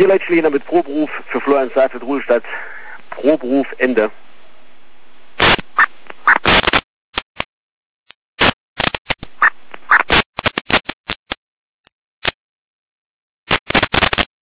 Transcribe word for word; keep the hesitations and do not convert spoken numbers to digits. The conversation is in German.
Hier Leitschlehner mit Proberuf für Florian Seifert Ruhestadt. Proberuf Ende.